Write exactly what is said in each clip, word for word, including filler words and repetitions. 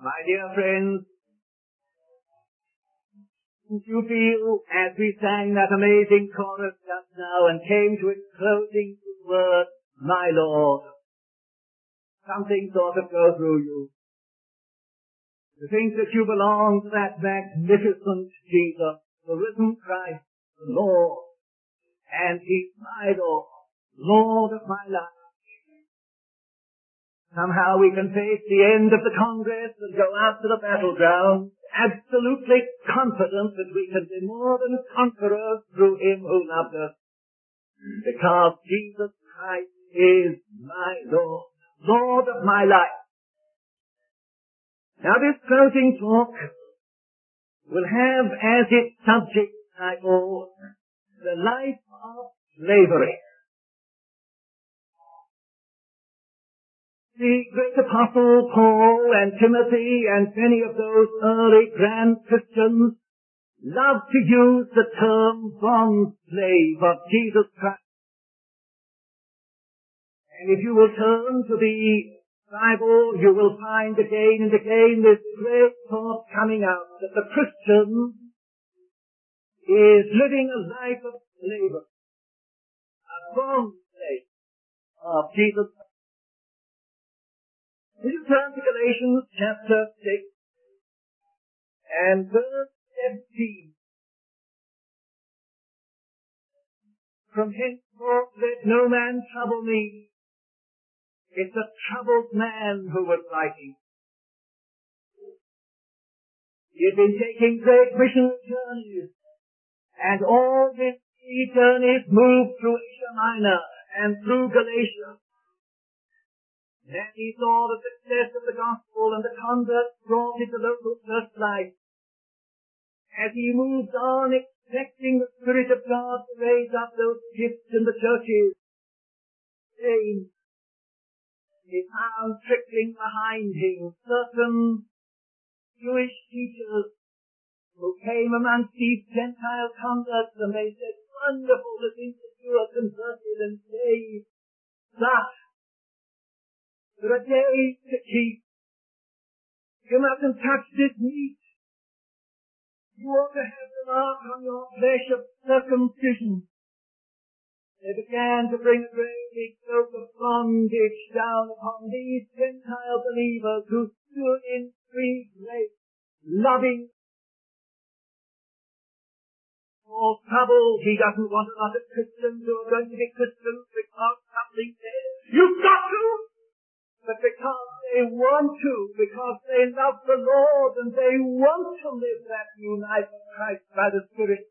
My dear friends, did you feel as we sang that amazing chorus just now and came to its closing word, my Lord, something sort of go through you? To think that you belong to that magnificent Jesus, the risen Christ, the Lord, and He's my Lord, Lord of my life. Somehow we can face the end of the Congress and go out to the battleground absolutely confident that we can be more than conquerors through Him who loved us. Because Jesus Christ is my Lord, Lord of my life. Now this closing talk will have as its subject title, The Life of Slavery. The great apostle Paul and Timothy and many of those early grand Christians loved to use the term bond slave of Jesus Christ. And if you will turn to the Bible, you will find again and again this great thought coming out that the Christian is living a life of slavery, a bond slave of Jesus Christ. Will you turn to Galatians chapter six and verse seventeen? From henceforth let no man trouble me. It's a troubled man who was writing. He had been taking great mission journeys, and all his journeys moved through Asia Minor and through Galatia. Then he saw the success of the gospel and the converts brought into local church life. As he moved on expecting the Spirit of God to raise up those gifts in the churches, then he found trickling behind him certain Jewish teachers who came amongst these Gentile converts, and they said, wonderful to think that you are converted and saved. But there are days to keep. You mustn't touch this meat. You ought to have the mark on your flesh of circumcision. They began to bring a great big yoke of bondage down upon these Gentile believers who stood in free grace, loving. For trouble, he doesn't want a lot of Christians who are going to be Christians because something says, you've got to! But because they want to, because they love the Lord and they want to live that united Christ by the Spirit.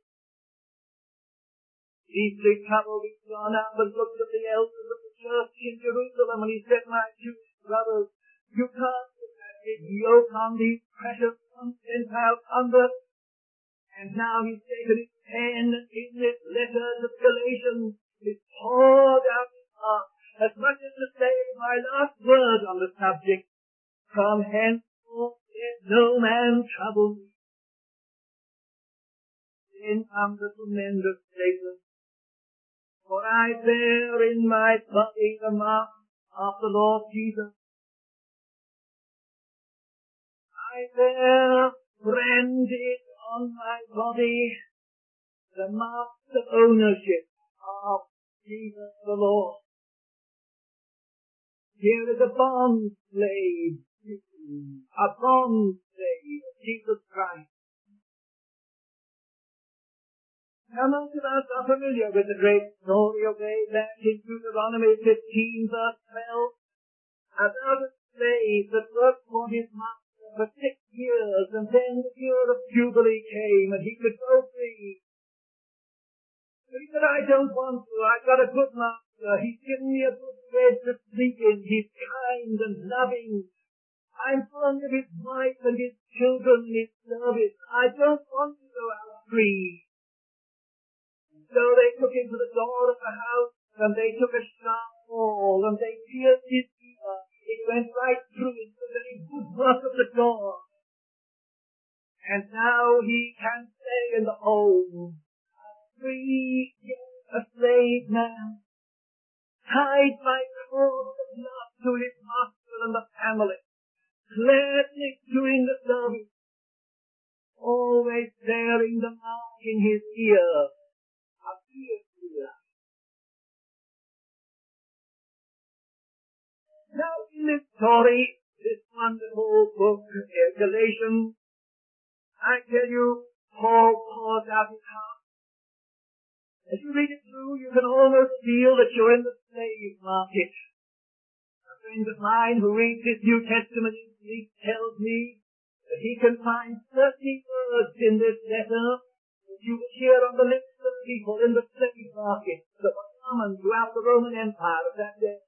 Deeply troubled, he's gone out and looked at the elders of the church in Jerusalem, and he said, my Jewish brothers, you can't put that big yoke on these precious Gentile converts. And now he's taken his pen in this letter to Galatians, he's poured out his heart. As much as to say, my last word on the subject, from henceforth let no man trouble me. Then comes a tremendous statement. For I bear in my body the mark of the Lord Jesus. I bear branded on my body the marks of ownership of Jesus the Lord. Here is a bond slave, a bond slave of Jesus Christ. Now most of us are familiar with the great story of way back in Deuteronomy fifteen verse twelve about a slave that worked for his master for six years and then the year of Jubilee came and he could go free. But he said, I don't want to, I've got a good master. He's given me a good bed to sleep in. He's kind and loving. I'm fond of his wife and his children and his service. I don't want to go out free. So they took him to the door of the house and they took a sharp awl and they pierced his ear. It went right through into the very woodwork of the door. And now he can stay in the home. Free, a slave man. Tied by cords of love to his master and the family, gladly doing the service, always bearing the mark in his ear, a fearful life. Now in this story, this wonderful book, Galatians, I tell you, Paul pours out his heart. As you read it through, you can almost feel that you're in the slave market. A friend of mine who reads his New Testament each tells me that he can find thirty words in this letter that you will hear on the lips of people in the slave market that were common throughout the Roman Empire of that day.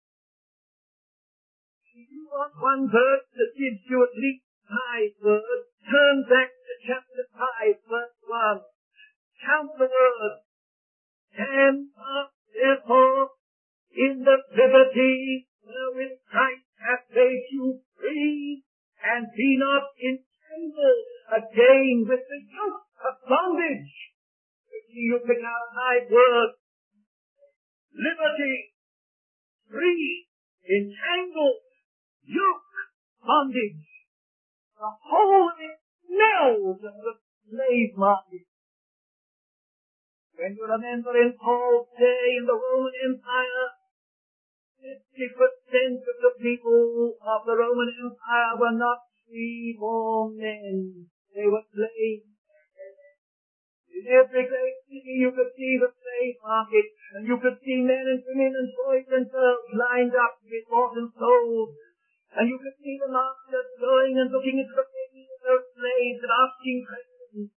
If you want one verse that gives you at least five words, turn back to chapter five, verse one. Count the words. Stand fast, therefore, in the liberty wherewith Christ hath made you free, and be not entangled again with the yoke of bondage. You pick out five words. Liberty, free, entangled, yoke, bondage. The whole of it smells of the slave market. When you remember in Paul's day in the Roman Empire, fifty percent of the people of the Roman Empire were not free-born men. They were slaves. In every great city you could see the slave market, and you could see men and women and boys and girls lined up to be bought and sold. And you could see the masters going and looking into the faces of those slaves and asking questions.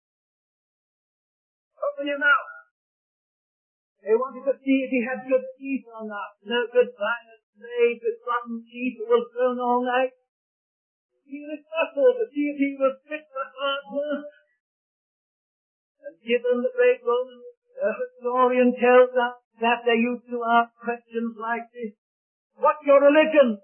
Open your mouth. They wanted to see if he had good teeth or not. No good buying a slave with rotten teeth who will groan all night. Feel his muscle to see if he was fit for hard work. And given the great Roman uh, historian tells us that they used to ask questions like this. What's your religion?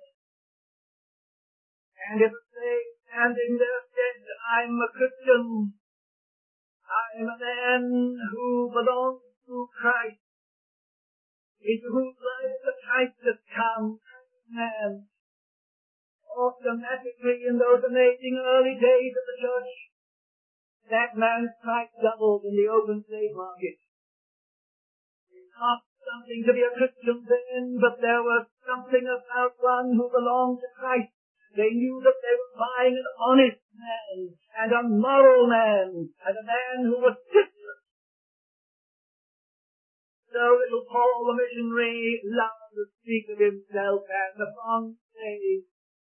And if a slave standing there said, I'm a Christian, I'm a man who belongs to Christ, into whose life the Christ has come, man, automatically in those amazing early days of the church, that man's price doubled in the open slave market. It cost something to be a Christian then, but there was something about one who belonged to Christ. They knew that they were buying an honest man, and a moral man, and a man who was different. So little Paul the missionary loved to speak of himself as a bond slave.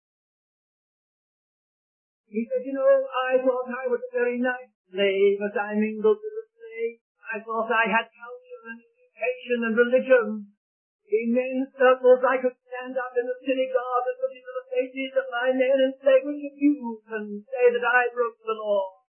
He said, you know, I thought I was a very nice slave as I mingled with the slaves. I thought I had culture and education and religion. In men's circles I could stand up in the synagogue and look into the faces of my men and say, which of you can say that I broke the law?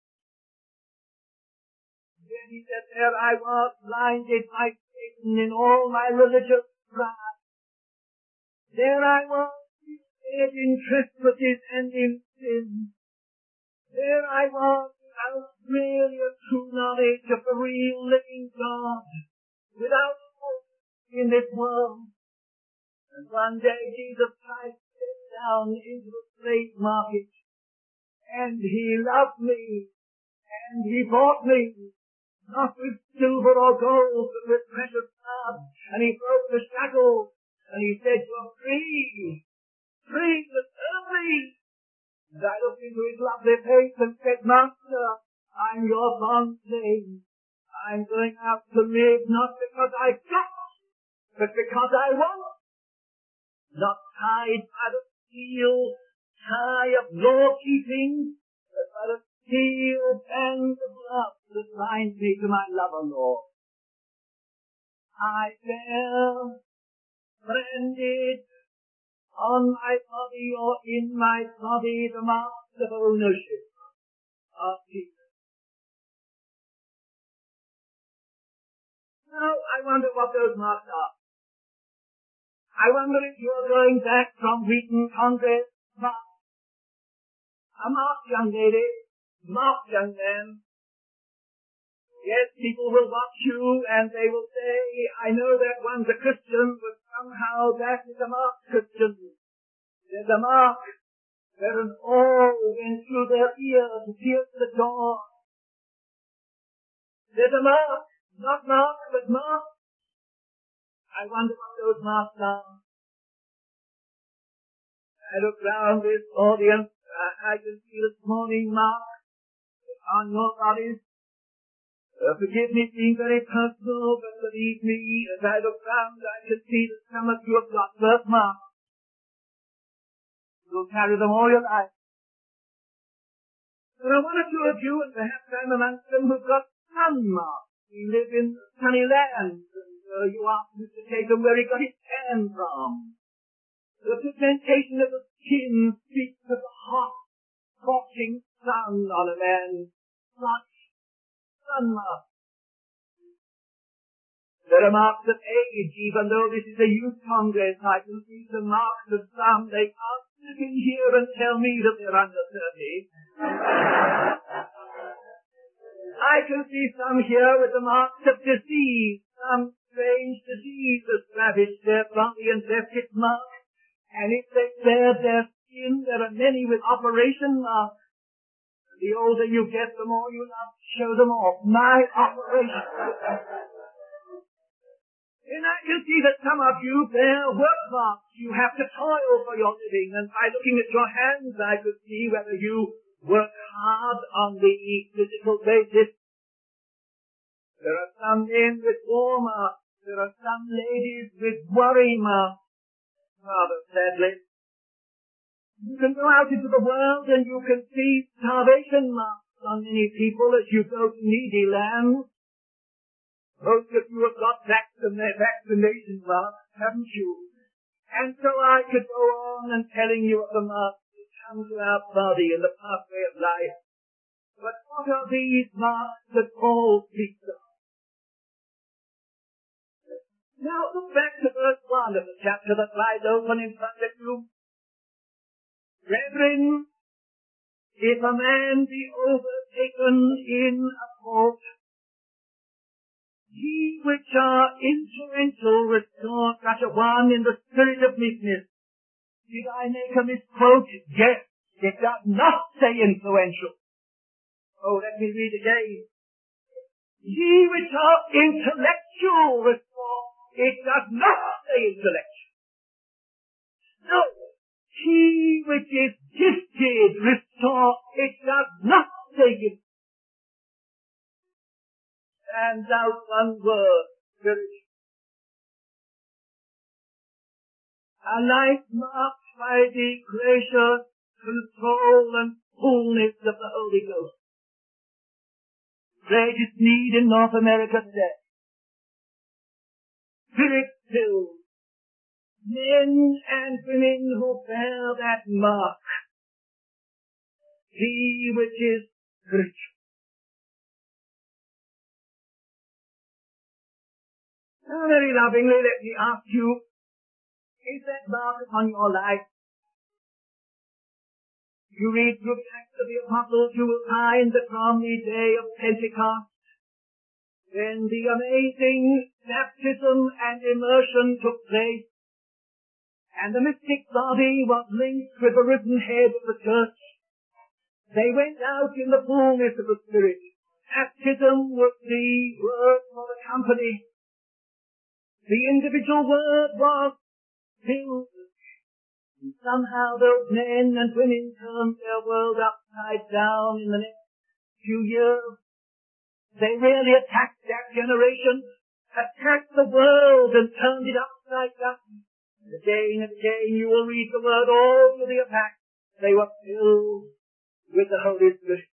Then he said, there I was, blinded by Satan in all my religious pride. There I was, dead in trespasses and in sin. There I was, without really a true knowledge of the real living God, without hope in this world. And one day Jesus Christ stepped down into the slave market, and he loved me, and he bought me, not with silver or gold, but with precious blood. And he broke the shackles, and he said, you're free, free to serve me. And I looked into his lovely face and said, Master, I'm your bond slave. I'm going out to live not because I've got, but because I want. Not tied by the steel tie of law-keeping, but by the steel band of love that binds me to my lover, Lord. I bear, branded, on my body or in my body, the marks of ownership of Jesus. Now, I wonder what those marks are. I wonder if you're going back from Wheaton Congress marked. A marked young lady, marked young man. Yes, people will watch you and they will say, I know that one's a Christian, but somehow that is a marked Christian. There's a mark where an awe went through their ear to pierce the door. There's a mark, not mark, but mark. I wonder what those marks are. I look round this audience, I, I can see this morning marks on your bodies. Uh, forgive me being very personal, but believe me, as I look round, I can see that some of you have got birthmarks. You'll carry them all your life. There are one or two of you, and perhaps I'm amongst them, who've got sun marks. We live in sunny lands, and uh, you ask Mister Tatum where he got his tan from. The pigmentation of the skin speaks of the hot, scorching sun on a man. Such sun marks. There are marks of age, even though this is a youth congress. I can see some marks of some. They can't sit in here and tell me that they're under thirty. I can see some here with the marks of disease. Some strange disease has ravaged their body and left its mark. And if they bared their skin, there are many with operation marks. The older you get, the more you love to show them off. My operation. And I can see that some of you bear work marks. You have to toil for your living. And by looking at your hands, I could see whether you work hard on the physical basis. There are some men with war marks. There are some ladies with worry marks. Rather sadly. You can go out into the world and you can see starvation marks on many people as you go to needy lands. Most of you have got vaccination marks, haven't you? And so I could go on and telling you of the marks that come to our body in the pathway of life. But what are these marks that Paul speaks of? Now look back to verse one of the chapter that lies open in front of you. Brethren, if a man be overtaken in a fault, ye which are influential restore such a one in the spirit of meekness. Did I make a misquote? Yes. It does not say influential. Oh, let me read again. Ye which are intellectual restore. It does not say intellectual. No. He which is gifted restore. It does not say gifted. Stands out one word, spiritual. A life marked by the gracious control and fullness of the Holy Ghost. Greatest need in North America today. Spirit-filled men and women who bear that mark. He which is spiritual. Now, very lovingly, let me ask you, is that mark upon your life? You read through the Acts of the Apostles, you will find that from the day of Pentecost, when the amazing baptism and immersion took place, and the mystic body was linked with the risen head of the church, they went out in the fullness of the Spirit. Baptism was the word for the company. The individual word was filled. And somehow those men and women turned their world upside down in the next few years. They really attacked that generation, attacked the world and turned it upside down. And again and again you will read the word all through the attack. They were filled with the Holy Spirit.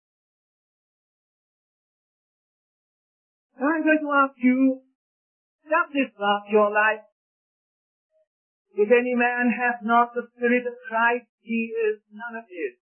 I'm going to ask you, does this mark your life? If any man hath not the Spirit of Christ, he is none of his.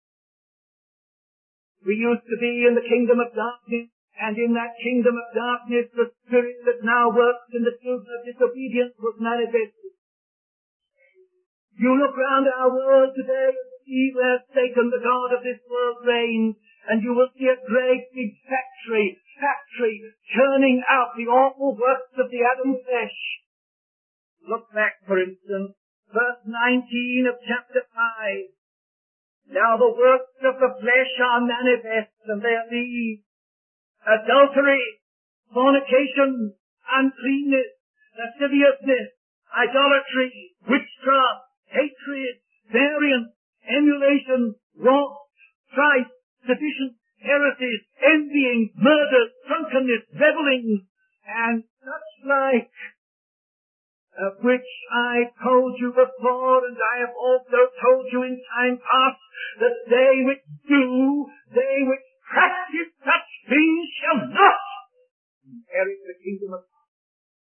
We used to be in the kingdom of darkness, and in that kingdom of darkness the Spirit that now works in the children of disobedience was manifested. You look round our world today and see where Satan, the God of this world, reigns, and you will see a great big factory, factory, churning out the awful works of the Adam flesh. Look back, for instance, verse nineteen of chapter five. Now the works of the flesh are manifest, and they are these: adultery, fornication, uncleanness, lasciviousness, idolatry, witchcraft, hatred, variance, emulation, wrath, strife, sedition, heresies, envying, murders, drunkenness, revellings, and such like, of which I told you before, and I have also told you in time past, that they which do, they which practice such things shall not inherit the kingdom of God.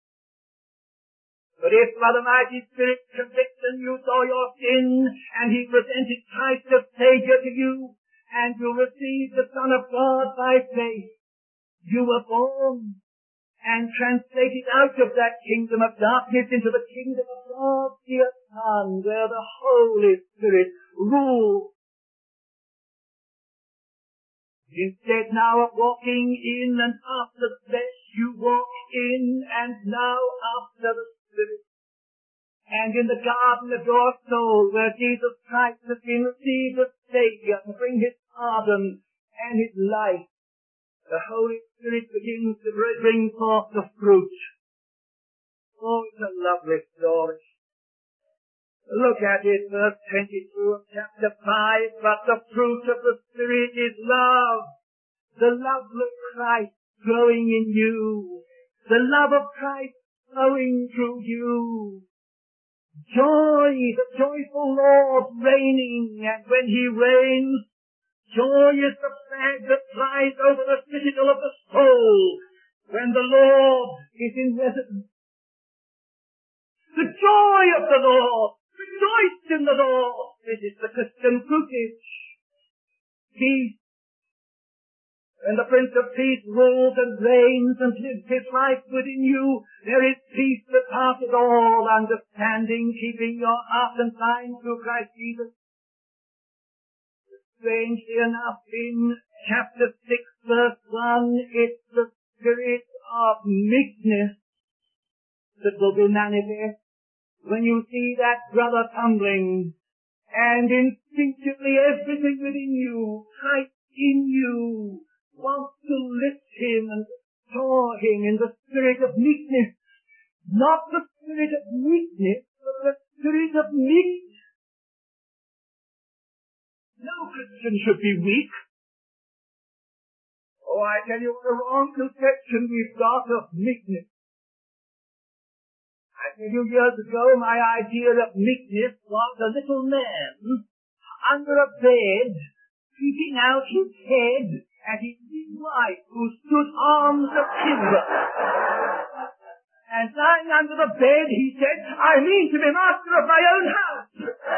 But if by the mighty Spirit conviction you saw your sin, and He presented Christ as Savior to you, and you received the Son of God by faith, you were born and translated out of that kingdom of darkness into the kingdom of God's dear Son, where the Holy Spirit rules. Instead now of walking in and after the flesh, you walk in and now after the Spirit. And in the garden of your soul, where Jesus Christ has been received as Savior to bring His pardon and His life, the Holy Spirit begins to bring forth the fruit. Oh, it's a lovely story. Look at it, verse twenty-two of chapter five. But the fruit of the Spirit is love. The love of Christ growing in you. The love of Christ flowing through you. Joy, the joyful Lord reigning, and when He reigns, joy is the flag that flies over the citadel of the soul when the Lord is in residence. The joy of the Lord. Rejoice in the Lord. This is the Christian fruitage. Peace. When the Prince of Peace rules and reigns and lives His life within you, there is peace that passes all understanding, keeping your heart and mind through Christ Jesus. Strangely enough, in chapter six, verse one, it's the spirit of meekness that will be manifest when you see that brother tumbling, and instinctively everything within you, Christ in you, wants to lift him and restore him in the spirit of meekness. Not the spirit of weakness, but the spirit of meekness. No Christian should be weak. Oh, I tell you what a wrong conception we've got of meekness. I tell you, years ago, my idea of meekness was a little man under a bed, peeping out his head at his wife, who stood arms akimbo. And lying under the bed, he said, I mean to be master of my own house.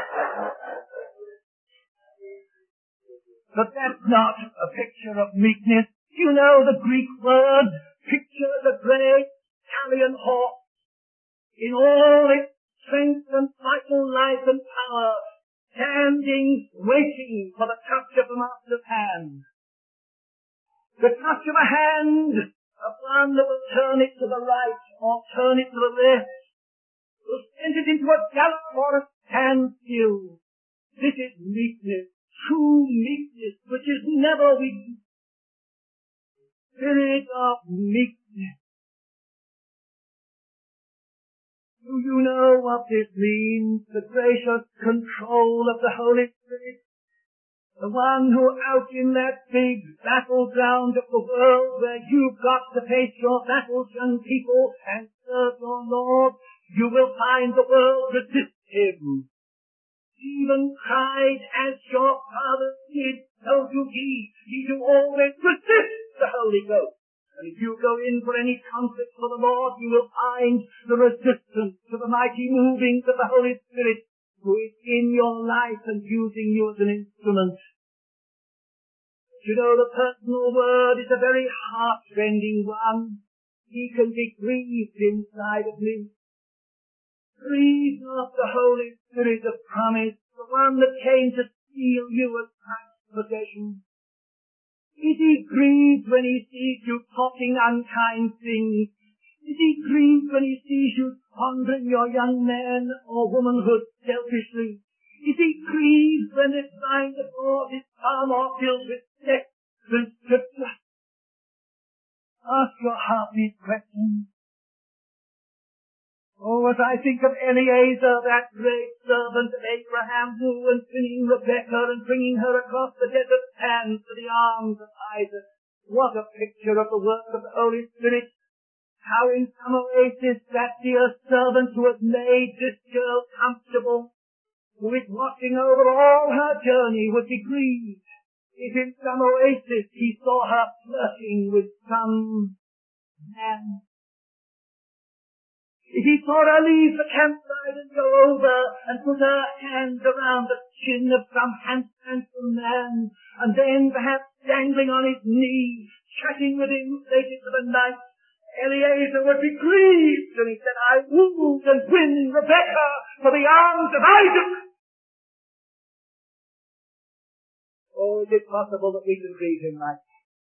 But that's not a picture of meekness. You know the Greek word, picture the great Italian horse in all its strength and vital life and power, standing, waiting for the touch of the master's hand. The touch of a hand, of one that will turn it to the right or turn it to the left, will send it into a gallop or a standstill. This is meekness, true meekness, which is never weakness. Spirit of meekness. Do you know what this means? The gracious control of the Holy Spirit. The one who out in that big battleground of the world where you've got to face your battles, young people, and serve your Lord, you will find the world resist Him. Even cried, as your father did, so do ye. Ye do always resist the Holy Ghost. And if you go in for any conflict for the Lord, you will find the resistance to the mighty movings of the Holy Spirit, who is in your life and using you as an instrument. You know, the personal word is a very heart-rending one. He can be grieved inside of me. Grieve not the Holy Spirit of promise, the one that came to seal you as Christ's possession. Is he grieved when he sees you talking unkind things? Is he grieved when he sees you squandering your young man or womanhood selfishly? Is he grieved when the mind of God is calm or filled with text and scripture? Ask your heart these questions. Oh, as I think of Eliezer, that great servant of Abraham, who, and winning Rebekah and bringing her across the desert sands to the arms of Isaac, what a picture of the work of the Holy Spirit. How in some oasis that dear servant who has made this girl comfortable, who is watching over all her journey, would be grieved if in some oasis he saw her flirting with some man. If he saw her leave the campsite and go over and put her hand around the chin of some handsome man, and then perhaps dangling on his knee, chatting with him late into the night, Eliezer would be grieved, and he said, I wooed and win Rebekah for the arms of Isaac. Oh, is it possible that we can grieve him like that?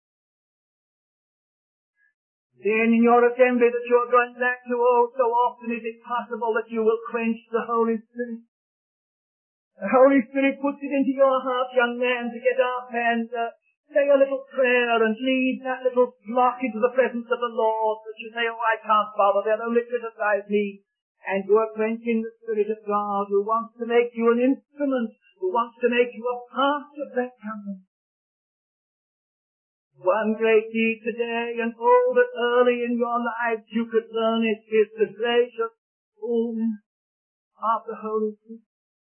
Then in your assembly that you are going back to, oh, so often is it possible that you will quench the Holy Spirit. The Holy Spirit puts it into your heart, young man, to get up and uh, say a little prayer and lead that little flock into the presence of the Lord, that you say, oh, I can't bother, they'll only criticize me. And you are quenching the Spirit of God, who wants to make you an instrument, who wants to make you a part of that company. One great deed today, and oh, that early in your lives you could learn it, is the gracious fullness of the Holy Spirit.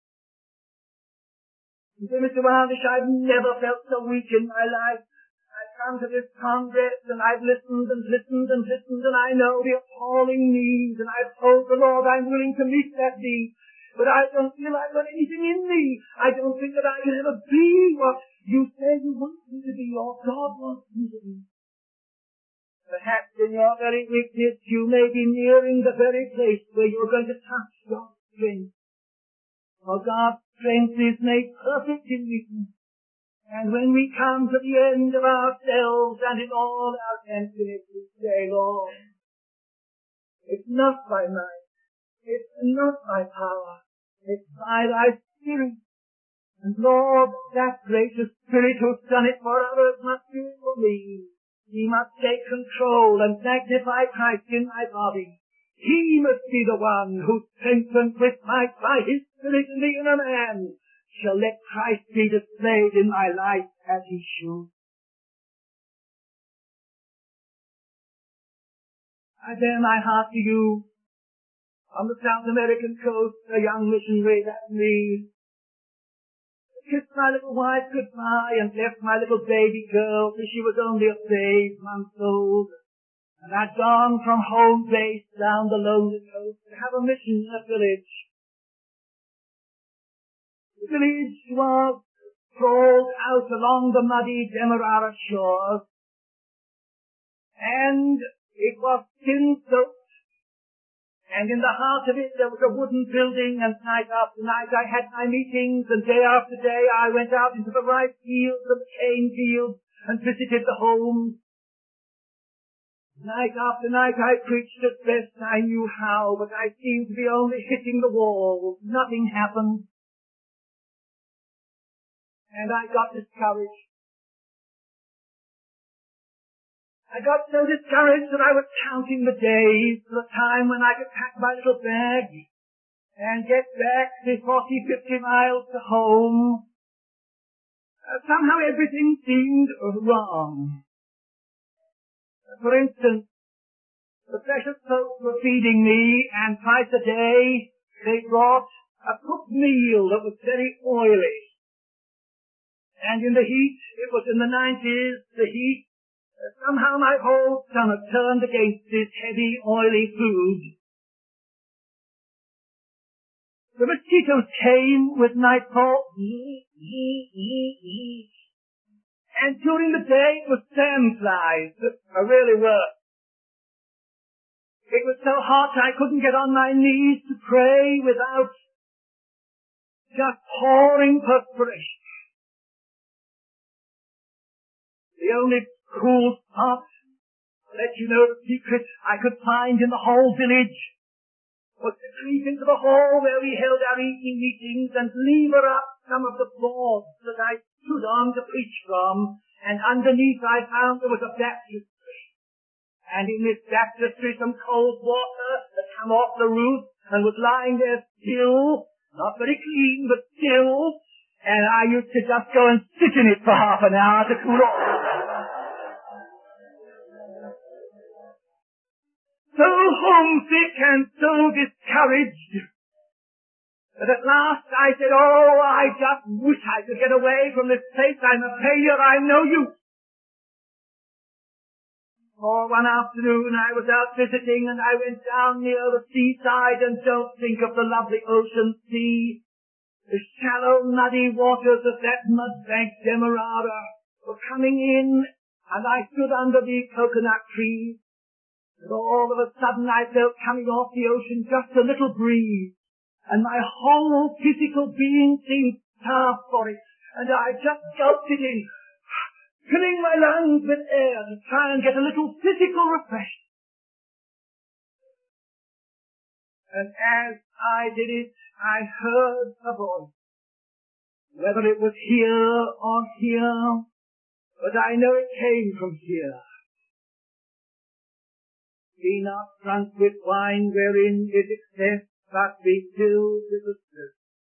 You say, Mister Wildish, I've never felt so weak in my life. I've come to this congress, and I've listened and listened and listened, and I know the appalling need, and I've told the Lord I'm willing to meet that need. But I don't feel I've got anything in me. I don't think that I can ever be what you say you want me to be, or God wants me to be. Perhaps in your very weakness you may be nearing the very place where you're going to touch God's strength. For God's strength is made perfect in weakness. And when we come to the end of ourselves and in all our emptiness, we say, Lord, it's not by might, it's not by power, it's by thy Spirit. And Lord, that gracious Spirit who's done it for others must do it for me. He must take control and magnify Christ in my body. He must be the one who strengthened with might by his Spirit in the inner man shall let Christ be displayed in my life as he should. I bear my heart to you. On the South American coast, a young missionary that me kissed my little wife goodbye and left my little baby girl till she was only a babe, months old. And I'd gone from home base down the lonely coast to have a mission in a village. The village was sprawled out along the muddy Demerara shores, and it was skin-soaked. And in the heart of it there was a wooden building, and night after night I had my meetings, and day after day I went out into the rice fields and the cane fields and visited the homes. Night after night I preached as best I knew how, but I seemed to be only hitting the wall. Nothing happened. And I got discouraged. I got so discouraged that I was counting the days for the time when I could pack my little bag and get back the forty, fifty miles to home. Uh, somehow everything seemed wrong. Uh, for instance, the precious folks were feeding me, and twice a day they brought a cooked meal that was very oily. And in the heat, it was in the nineties, the heat, somehow my whole stomach turned against this heavy, oily food. The mosquitoes came with nightfall, and during the day it was sandflies that really worked. It was so hot I couldn't get on my knees to pray without just pouring perspiration. The only cool spot, to let you know the secret, I could find in the whole village was to creep into the hall where we held our evening meetings and lever up some of the boards that I stood on to preach from, and underneath I found there was a baptistry. And in this baptistry some cold water had come off the roof and was lying there still, not very clean, but still, and I used to just go and sit in it for half an hour to cool off. So homesick and so discouraged that at last I said, oh, I just wish I could get away from this place. I'm a failure. I'm no use. Oh, one afternoon I was out visiting and I went down near the seaside, and don't think of the lovely ocean sea. The shallow, muddy waters of that mud-banked Demerara were coming in, and I stood under the coconut trees. And all of a sudden I felt coming off the ocean just a little breeze, and my whole physical being seemed starved for it, and I just gulped it in, filling my lungs with air to try and get a little physical refreshment. And as I did it, I heard a voice, whether it was here or here, but I know it came from here. Be not drunk with wine wherein is excess, but be filled with the Spirit.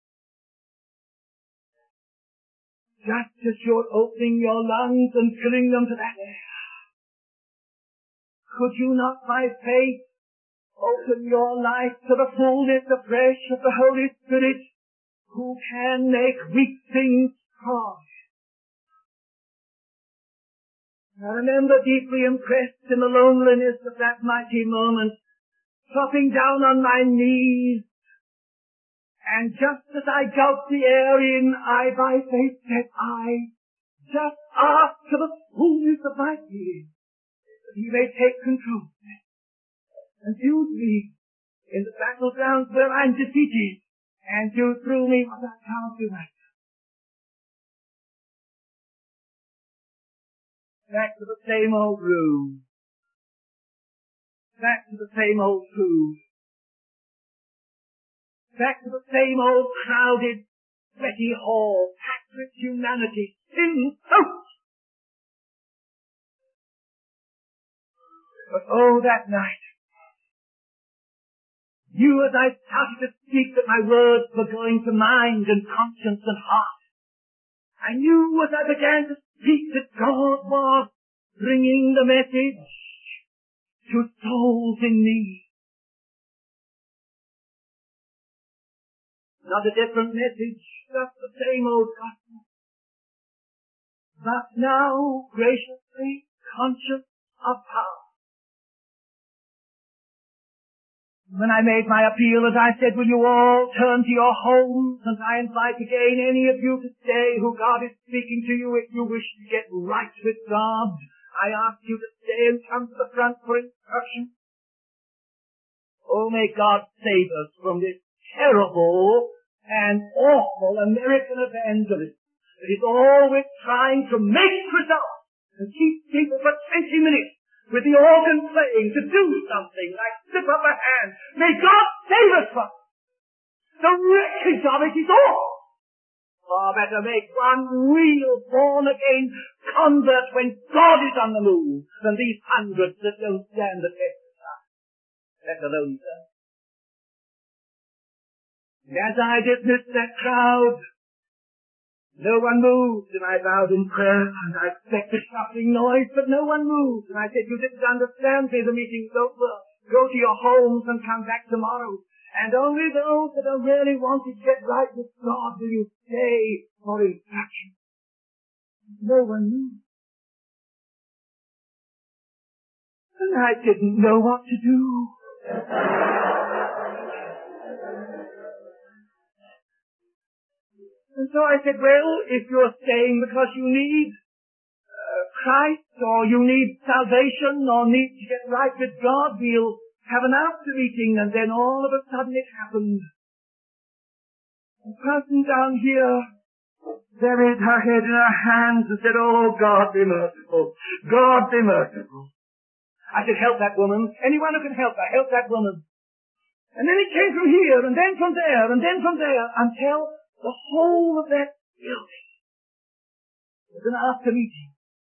Just as you're opening your lungs and filling them to that air, could you not by faith open your life to the fullness afresh of the Holy Spirit, who can make weak things strong? I remember deeply impressed in the loneliness of that mighty moment, dropping down on my knees, and just as I gulped the air in, I by faith said, I just ask for the fullness of my being, that He may take control and use me in the battlegrounds where I'm defeated, and do through me what I can't do myself. Back to the same old room. Back to the same old food. Back to the same old crowded, sweaty hall, packed with humanity, sin-soaked. But oh, that night, knew as I started to speak that my words were going to mind and conscience and heart. I knew as I began to speak that God was bringing the message to souls in need. Not a different message, just the same old gospel. But now graciously conscious of power. When I made my appeal, as I said, will you all turn to your homes, and I invite again any of you to stay who God is speaking to you if you wish to get right with God. I ask you to stay and come to the front for instruction. Oh, may God save us from this terrible and awful American evangelist that is always trying to make results and keep people for twenty minutes with the organ playing to do something like slip up a hand. May God save us from it. The wreckage of it is all. Far better make one real born-again convert when God is on the move than these hundreds that don't stand the test of time, let alone serve. And as I dismissed that crowd, no one moved, and I bowed in prayer, and I expected shuffling noise, but no one moved. And I said, you didn't understand me, the meeting's over. Go to your homes and come back tomorrow. And only those that are really wanting to get right with God will you stay for instruction. No one moved. And I didn't know what to do. And so I said, well, if you're staying because you need uh, Christ, or you need salvation, or need to get right with God, we'll have an after meeting. And then all of a sudden it happened. A person down here buried her head in her hands and said, oh, God be merciful. God be merciful. I said, help that woman. Anyone who can help her, help that woman. And then it came from here, and then from there, and then from there, until the whole of that building was an after meeting.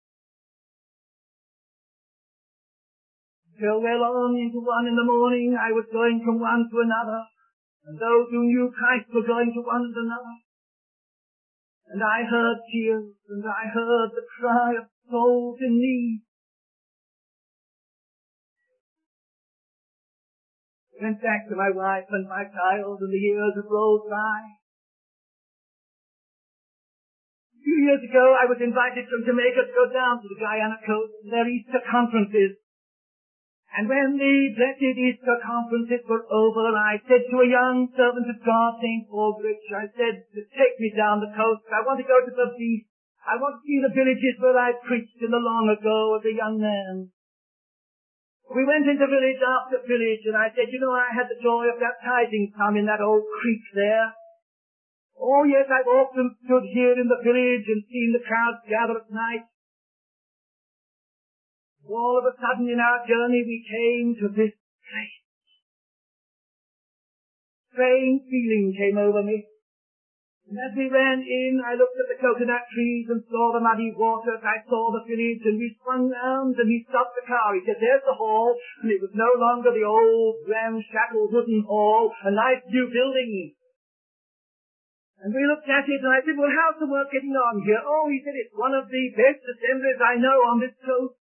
Until well on into one in the morning, I was going from one to another, and those who knew Christ were going to one and another. And I heard tears, and I heard the cry of souls in need. I went back to my wife and my child, and the years have rolled by. A few years ago, I was invited from Jamaica to go down to the Guyana coast for their Easter conferences. And when the blessed Easter conferences were over, I said to a young servant of God, Saint Aldrich, I said, take me down the coast. I want to go to the beach. I want to see the villages where I preached in the long ago as a young man. We went into village after village, and I said, you know, I had the joy of baptizing some in that old creek there. Oh, yes, I've often stood here in the village and seen the crowds gather at night. All of a sudden in our journey we came to this place. Strange feeling came over me. And as we ran in, I looked at the coconut trees and saw the muddy waters. I saw the village, and we swung round, and he stopped the car. He said, there's the hall. And it was no longer the old ramshackle wooden hall, a nice new building. And we looked at it, and I said, well, how's the work getting on here? Oh, he said, it's one of the best assemblies I know on this coast.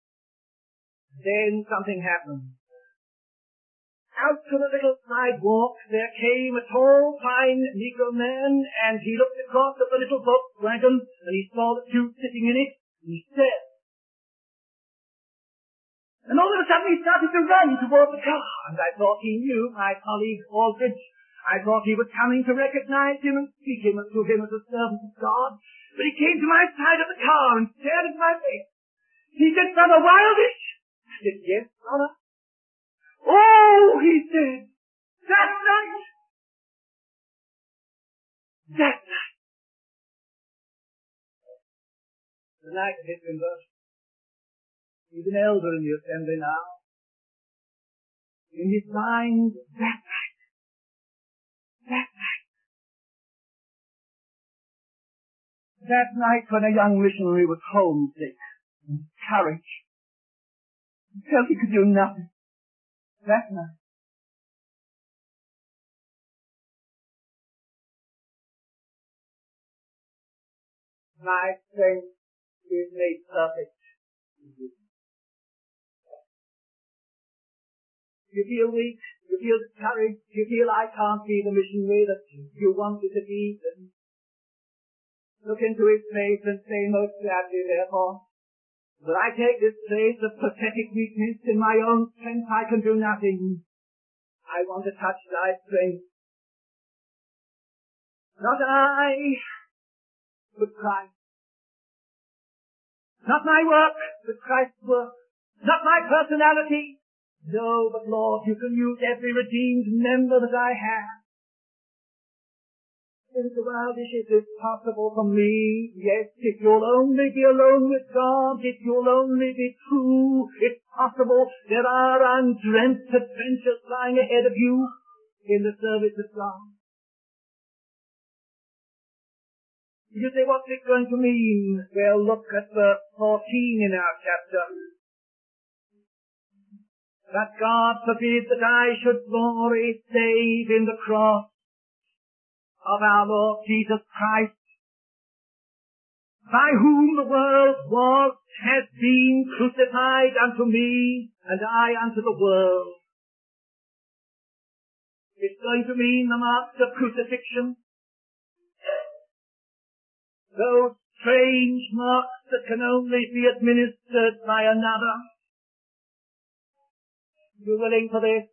Then something happened. Out to the little sidewalk there came a tall, fine Negro man, and he looked across at the little Volkswagen, and he saw the two sitting in it, and he said. And all of a sudden he started to run toward the car, and I thought he knew my colleague Aldrich. I thought he was coming to recognize him and speak him to him as a servant of God. But he came to my side of the car and stared at my face. He said, Brother Wildish. I said, yes, brother. Oh, he said, that night, that night, the night of his conversion. He's an elder in the assembly now. In his mind, that night, that night, that night when a young missionary was homesick and discouraged, felt he could do nothing. That night. My strength is made perfect. You feel weak, you feel discouraged, you feel I can't be the missionary that you wanted to be. Then look into his face and say most gladly, therefore, that I take this place of pathetic weakness. In my own strength I can do nothing. I want to touch thy strength. Not I, but Christ. Not my work, but Christ's work. Not my personality. No, but Lord, you can use every redeemed member that I have. Mister Wildish, is it possible for me? Yes, if you'll only be alone with God, if you'll only be true, it's possible. There are undreamt adventures lying ahead of you in the service of God. You say, what's it going to mean? Well, look at verse fourteen in our chapter. That God forbid that I should glory save in the cross of our Lord Jesus Christ, by whom the world was, has been crucified unto me, and I unto the world. It's going to mean the marks of crucifixion. Those strange marks that can only be administered by another. You willing for this?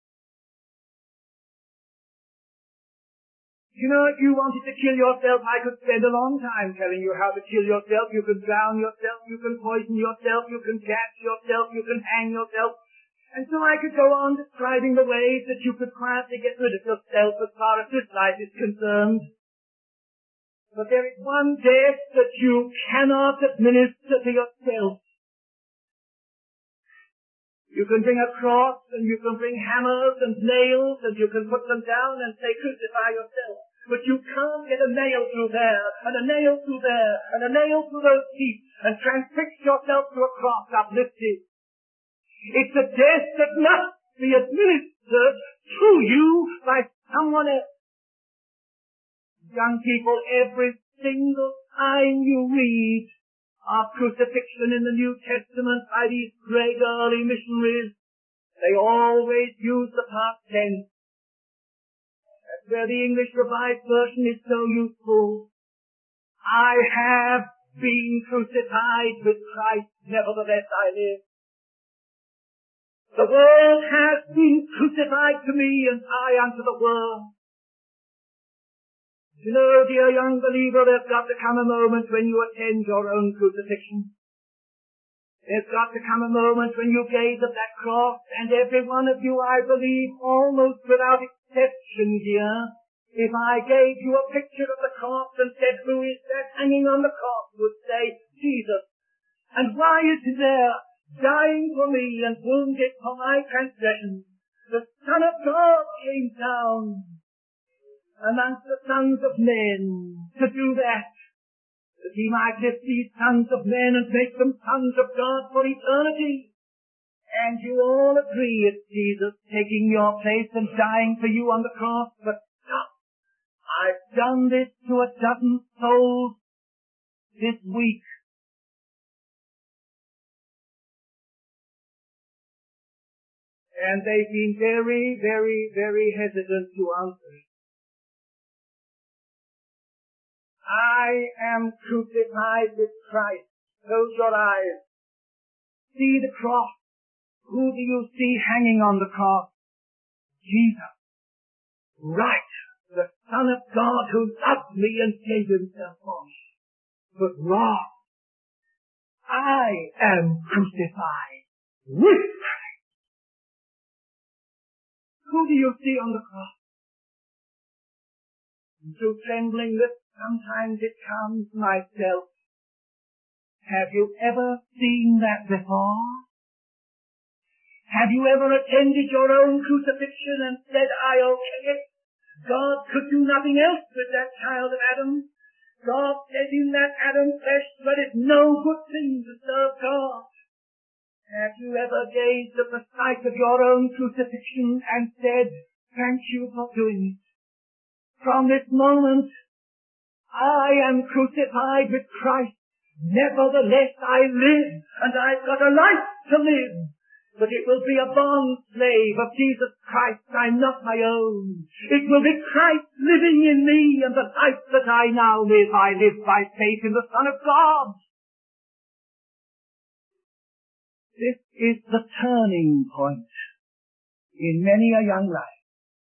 You know, if you wanted to kill yourself, I could spend a long time telling you how to kill yourself. You can drown yourself, you can poison yourself, you can catch yourself, you can hang yourself. And so I could go on describing the ways that you could quietly get rid of yourself as far as this life is concerned. But there is one death that you cannot administer to yourself. You can bring a cross, and you can bring hammers and nails, and you can put them down and say, crucify yourself. But you can't get a nail through there, and a nail through there, and a nail through those teeth, and transfix yourself to a cross uplifted. It's a death that must be administered to you by someone else. Young people, every single time you read of crucifixion in the New Testament by these great early missionaries, they always use the past tense. That's where the English Revised Version is so useful. I have been crucified with Christ, nevertheless I live. The world has been crucified to me, and I unto the world. You know, dear young believer, there's got to come a moment when you attend your own crucifixion. There's got to come a moment when you gaze at that cross, and every one of you, I believe, almost without exception here, if I gave you a picture of the cross and said, who is that hanging on the cross, would say, Jesus. And why is he there, dying for me and wounded for my transgressions? The Son of God came down amongst the sons of men to do that, that he might lift these sons of men and make them sons of God for eternity. And you all agree it's Jesus taking your place and dying for you on the cross. But stop. I've done this to a dozen souls this week. And they've been very, very, very hesitant to answer. I am crucified with Christ. Close your eyes. See the cross. Who do you see hanging on the cross? Jesus. Right. The Son of God who loved me and gave himself for me. But wrong. I am crucified with Christ. Who do you see on the cross? And through trembling lips, sometimes it comes myself. Have you ever seen that before? Have you ever attended your own crucifixion and said, I okay it? God could do nothing else with that child of Adam. God said in that Adam flesh that it's no good thing to serve God. Have you ever gazed at the sight of your own crucifixion and said, thank you for doing it? From this moment, I am crucified with Christ. Nevertheless I live, and I've got a life to live. But it will be a bond slave of Jesus Christ. I'm not my own. It will be Christ living in me, and the life that I now live, I live by faith in the Son of God. This is the turning point in many a young life.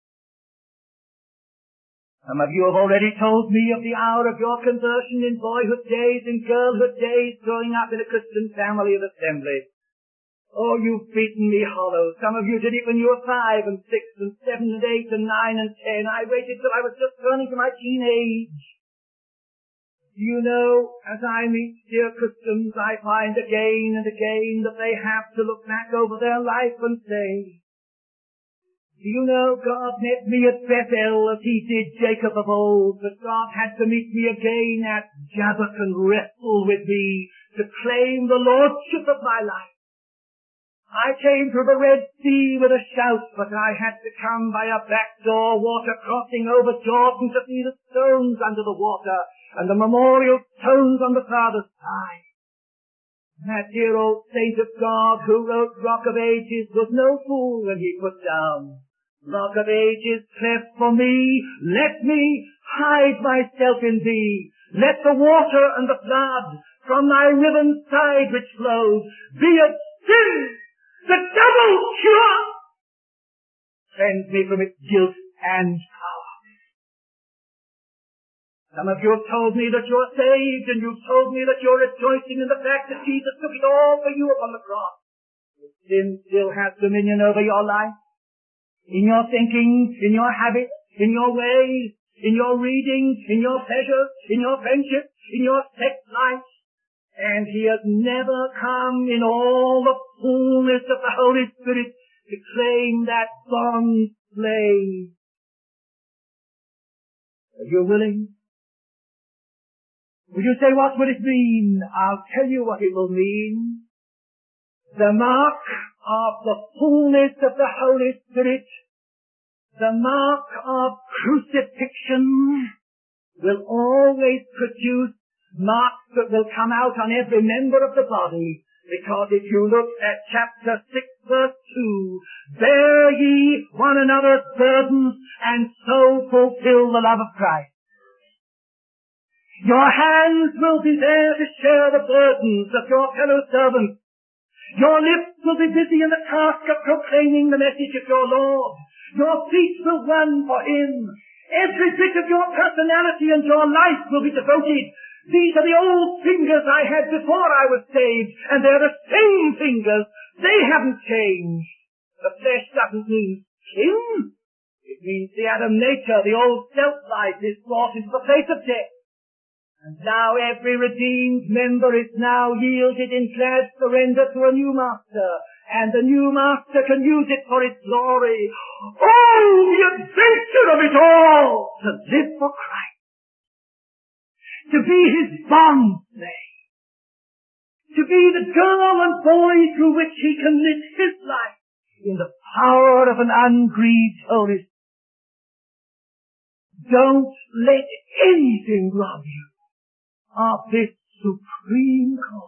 Some of you have already told me of the hour of your conversion in boyhood days, in girlhood days, growing up in a Christian family of assembly. Oh, you've beaten me hollow. Some of you did it when you were five and six and seven and eight and nine and ten. I waited till I was just turning to my teenage. You know, as I meet dear Christians, I find again and again that they have to look back over their life and say, do you know, God met me at Bethel as he did Jacob of old, but God had to meet me again at Jabbok and wrestle with me to claim the lordship of my life. I came through the Red Sea with a shout, but I had to come by a back door water crossing over Jordan to see the stones under the water and the memorial stones on the farther side. That dear old saint of God who wrote Rock of Ages was no fool when he put down, Rock of Ages, cleft for me, let me hide myself in thee. Let the water and the flood from thy riven side which flows be a sin, the double cure, cleanse me from its guilt and power. Some of you have told me that you're saved, and you've told me that you're rejoicing in the fact that Jesus took it all for you upon the cross. If sin still has dominion over your life, in your thinking, in your habits, in your ways, in your reading, in your pleasures, in your friendships, in your sex life, and he has never come in all the fullness of the Holy Spirit to claim that bond slave. Are you willing? Will you say, what will it mean? I'll tell you what it will mean. The mark of the fullness of the Holy Spirit, the mark of crucifixion, will always produce marks that will come out on every member of the body. Because if you look at chapter six verse two, bear ye one another's burdens and so fulfill the love of Christ. Your hands will be there to share the burdens of your fellow servants. Your lips will be busy in the task of proclaiming the message of your Lord. Your feet will run for Him. Every bit of your personality and your life will be devoted. These are the old fingers I had before I was saved, and they're the same fingers. They haven't changed. The flesh doesn't mean sin. It means the Adam nature, the old self-life, is brought into the place of death. And now every redeemed member is now yielded in glad surrender to a new master, and the new master can use it for its glory. Oh, the adventure of it all! To live for Christ. To be His bond slave. To be the girl and boy through which He can live His life in the power of an ungrieved Holy Spirit. Don't let anything rob you of this supreme call.